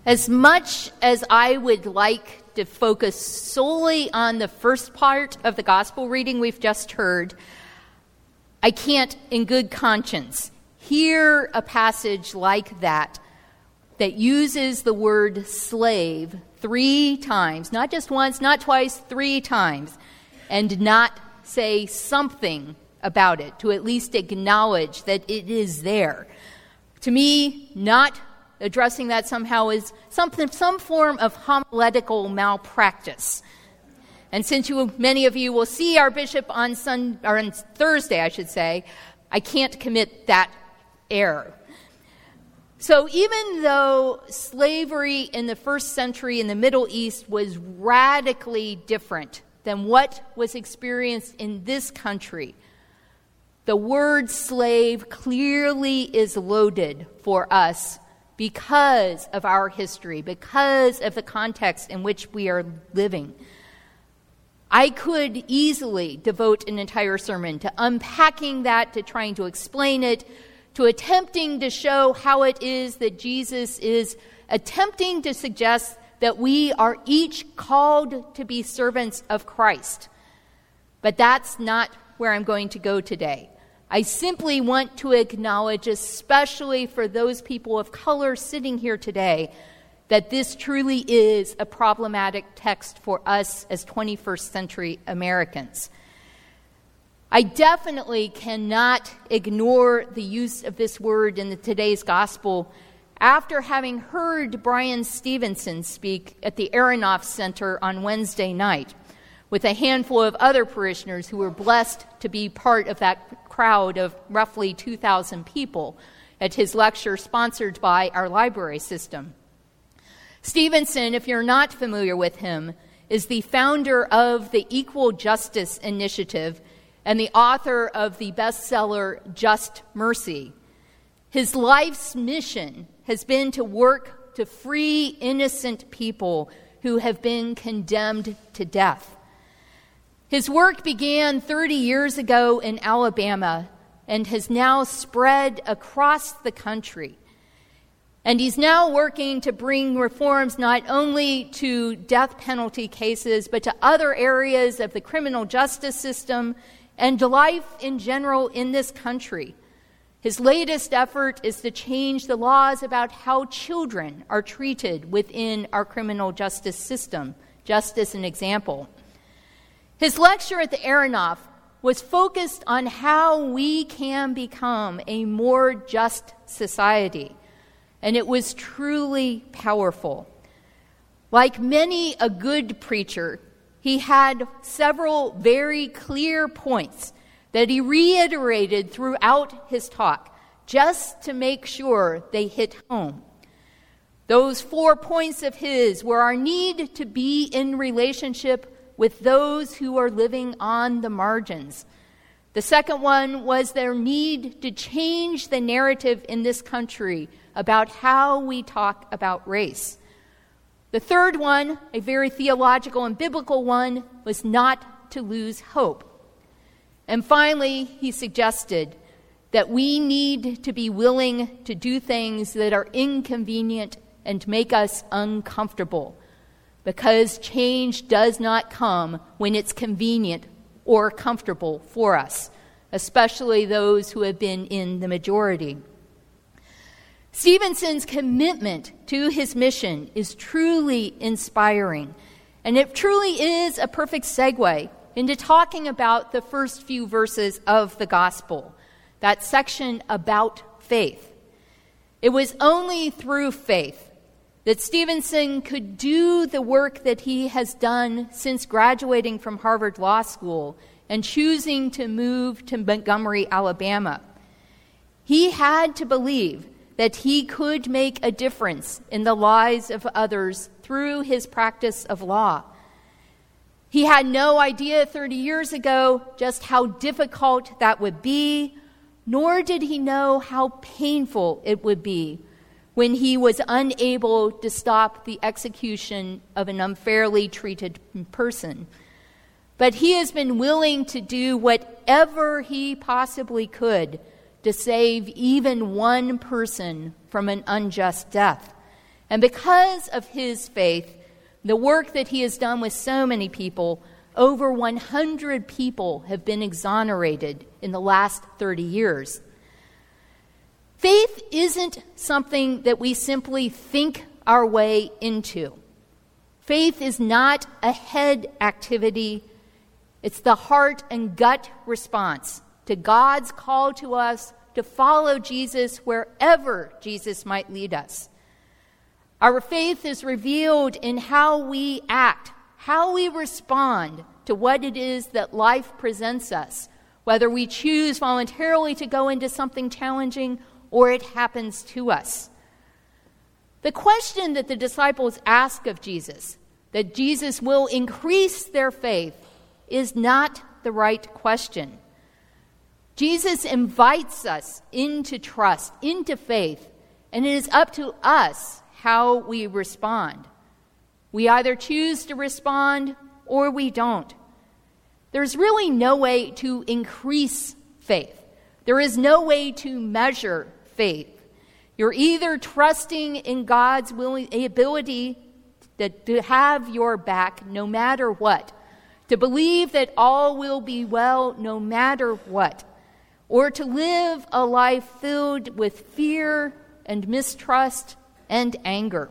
As much as I would like to focus solely on the first part of the gospel reading we've just heard, I can't, in good conscience, hear a passage like that uses the word slave 3 times, not just once, not twice, 3 times, and not say something about it, to at least acknowledge that it is there. To me, not addressing that somehow is some form of homiletical malpractice. And since many of you will see our bishop on Thursday, I can't commit that error. So even though slavery in the first century in the Middle East was radically different than what was experienced in this country, the word slave clearly is loaded for us because of our history, because of the context in which we are living. I could easily devote an entire sermon to unpacking that, to trying to explain it, to attempting to show how it is that Jesus is attempting to suggest that we are each called to be servants of Christ. But that's not where I'm going to go today. I simply want to acknowledge, especially for those people of color sitting here today, that this truly is a problematic text for us as 21st century Americans. I definitely cannot ignore the use of this word in today's gospel after having heard Brian Stevenson speak at the Aronoff Center on Wednesday night with a handful of other parishioners who were blessed to be part of that crowd of roughly 2,000 people at his lecture sponsored by our library system. Stevenson, if you're not familiar with him, is the founder of the Equal Justice Initiative and the author of the bestseller Just Mercy. His life's mission has been to work to free innocent people who have been condemned to death. His work began 30 years ago in Alabama and has now spread across the country. And he's now working to bring reforms not only to death penalty cases, but to other areas of the criminal justice system and life in general in this country. His latest effort is to change the laws about how children are treated within our criminal justice system, just as an example. His lecture at the Aronoff was focused on how we can become a more just society, and it was truly powerful. Like many a good preacher, he had several very clear points that he reiterated throughout his talk, just to make sure they hit home. Those 4 points of his were our need to be in relationship with those who are living on the margins. The second one was their need to change the narrative in this country about how we talk about race. The third one, a very theological and biblical one, was not to lose hope. And finally, he suggested that we need to be willing to do things that are inconvenient and make us uncomfortable, because change does not come when it's convenient or comfortable for us, especially those who have been in the majority. Stevenson's commitment to his mission is truly inspiring, and it truly is a perfect segue into talking about the first few verses of the gospel, that section about faith. It was only through faith that Stevenson could do the work that he has done since graduating from Harvard Law School and choosing to move to Montgomery, Alabama. He had to believe that he could make a difference in the lives of others through his practice of law. He had no idea 30 years ago just how difficult that would be, nor did he know how painful it would be when he was unable to stop the execution of an unfairly treated person. But he has been willing to do whatever he possibly could to save even one person from an unjust death. And because of his faith, the work that he has done with so many people, over 100 people have been exonerated in the last 30 years. Faith isn't something that we simply think our way into. Faith is not a head activity. It's the heart and gut response to God's call to us to follow Jesus wherever Jesus might lead us. Our faith is revealed in how we act, how we respond to what it is that life presents us, whether we choose voluntarily to go into something challenging or it happens to us. The question that the disciples ask of Jesus, that Jesus will increase their faith, is not the right question. Jesus invites us into trust, into faith, and it is up to us how we respond. We either choose to respond or we don't. There's really no way to increase faith. There is no way to measure faith. You're either trusting in God's ability to have your back no matter what, to believe that all will be well no matter what, or to live a life filled with fear and mistrust and anger.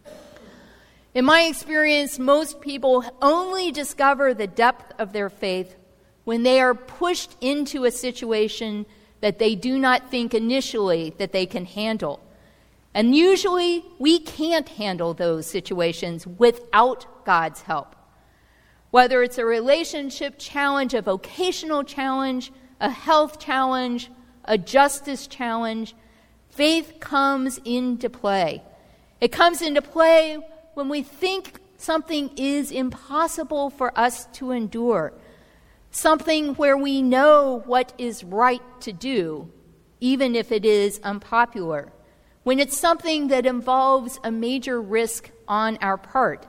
In my experience, most people only discover the depth of their faith when they are pushed into a situation that they do not think initially that they can handle. And usually, we can't handle those situations without God's help. Whether it's a relationship challenge, a vocational challenge, a health challenge, a justice challenge, faith comes into play. It comes into play when we think something is impossible for us to endure, something where we know what is right to do, even if it is unpopular, when it's something that involves a major risk on our part.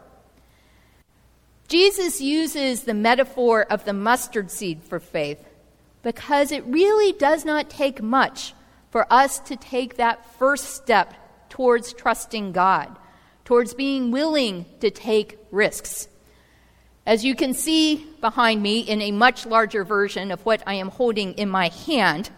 Jesus uses the metaphor of the mustard seed for faith because it really does not take much for us to take that first step towards trusting God, towards being willing to take risks. As you can see behind me in a much larger version of what I am holding in my hand,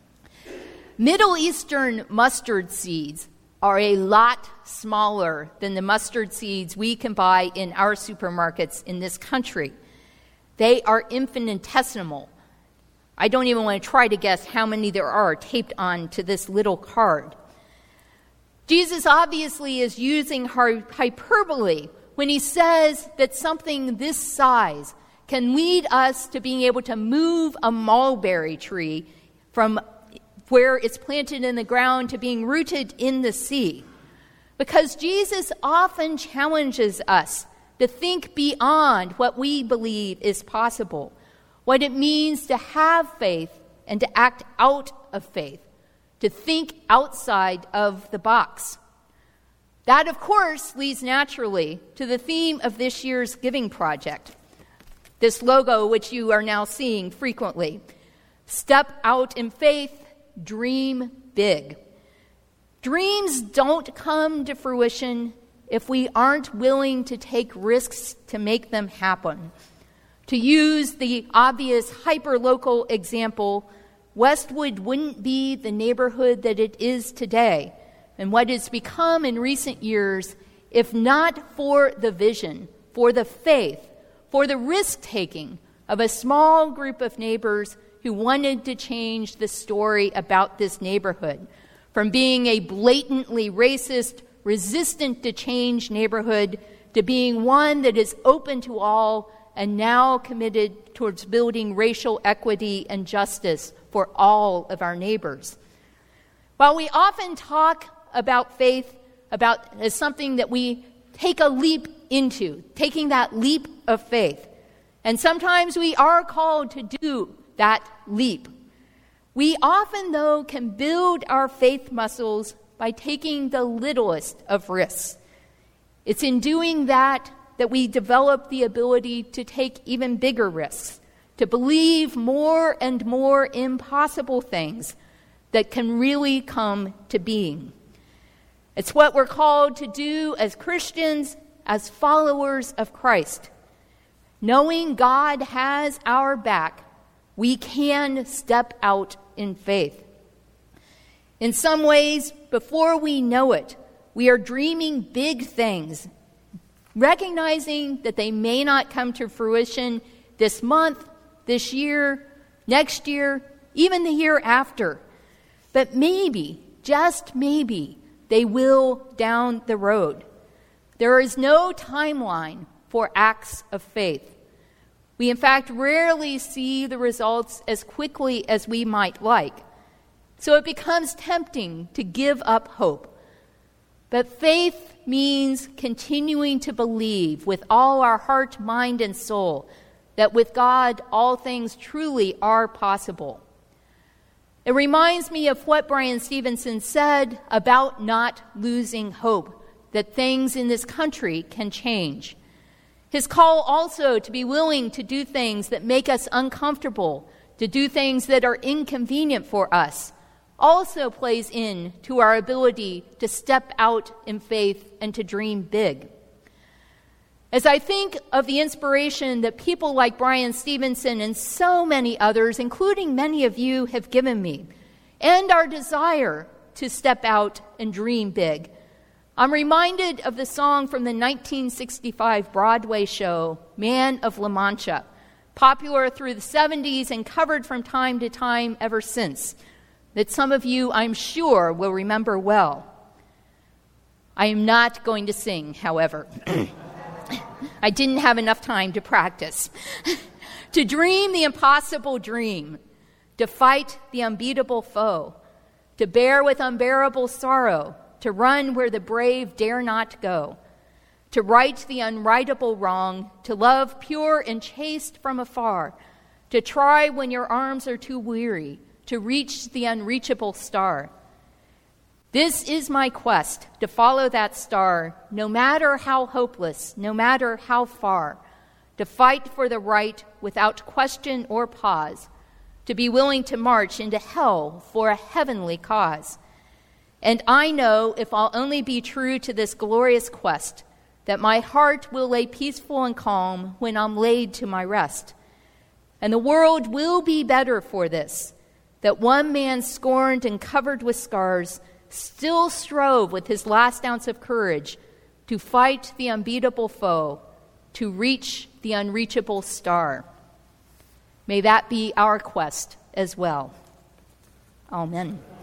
Middle Eastern mustard seeds are a lot smaller than the mustard seeds we can buy in our supermarkets in this country. They are infinitesimal. I don't even want to try to guess how many there are taped on to this little card. Jesus obviously is using hyperbole when he says that something this size can lead us to being able to move a mulberry tree from where it's planted in the ground to being rooted in the sea. Because Jesus often challenges us to think beyond what we believe is possible, what it means to have faith and to act out of faith, to think outside of the box. That, of course, leads naturally to the theme of this year's Giving Project, this logo which you are now seeing frequently. Step out in faith, dream big. Dreams don't come to fruition if we aren't willing to take risks to make them happen. To use the obvious hyper-local example, Westwood wouldn't be the neighborhood that it is today and what it's become in recent years if not for the vision, for the faith, for the risk-taking of a small group of neighbors who wanted to change the story about this neighborhood from being a blatantly racist, resistant to change neighborhood to being one that is open to all and now committed towards building racial equity and justice for all of our neighbors. While we often talk about faith as something that we take a leap into, taking that leap of faith, and sometimes we are called to do that leap, we often, though, can build our faith muscles by taking the littlest of risks. It's in doing that we develop the ability to take even bigger risks, to believe more and more impossible things that can really come to being. It's what we're called to do as Christians, as followers of Christ. Knowing God has our back, we can step out in faith. In some ways, before we know it, we are dreaming big things, recognizing that they may not come to fruition this month, this year, next year, even the year after. But maybe, just maybe, they will down the road. There is no timeline for acts of faith. We, in fact, rarely see the results as quickly as we might like. So it becomes tempting to give up hope. But faith means continuing to believe with all our heart, mind, and soul that with God all things truly are possible. It reminds me of what Brian Stevenson said about not losing hope, that things in this country can change. His call also to be willing to do things that make us uncomfortable, to do things that are inconvenient for us, also plays in to our ability to step out in faith and to dream big. As I think of the inspiration that people like Brian Stevenson and so many others, including many of you, have given me, and our desire to step out and dream big, I'm reminded of the song from the 1965 Broadway show, Man of La Mancha, popular through the 70s and covered from time to time ever since, that some of you, I'm sure, will remember well. I am not going to sing, however. I didn't have enough time to practice. To dream the impossible dream, to fight the unbeatable foe, to bear with unbearable sorrow, to run where the brave dare not go, to right the unrightable wrong, to love pure and chaste from afar, to try when your arms are too weary, to reach the unreachable star. This is my quest, to follow that star, no matter how hopeless, no matter how far, to fight for the right without question or pause, to be willing to march into hell for a heavenly cause. And I know, if I'll only be true to this glorious quest, that my heart will lay peaceful and calm when I'm laid to my rest. And the world will be better for this, that one man scorned and covered with scars still strove with his last ounce of courage to fight the unbeatable foe, to reach the unreachable star. May that be our quest as well. Amen.